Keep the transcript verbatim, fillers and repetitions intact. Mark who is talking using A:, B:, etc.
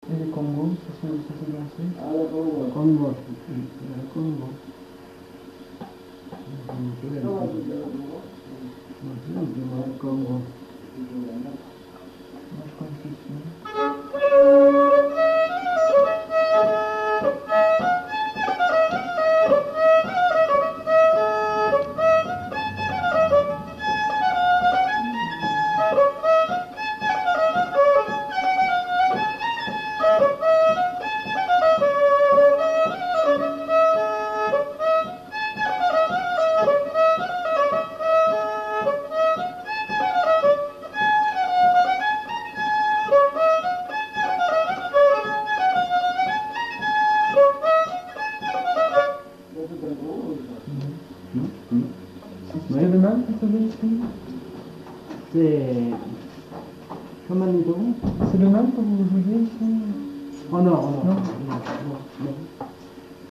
A: Et le Congo, ça se ça se dansait.
B: Ah, le Congo.
C: Le Congo. Le Congo. Le Congo.
A: Moi, je connaissais ça. C'était le même que tu avais ici?
C: C'est... Comment dit-on?
A: C'est le même que vous jouiez ici?
C: Oh non, oh non.
A: Non.
C: Non, non, non.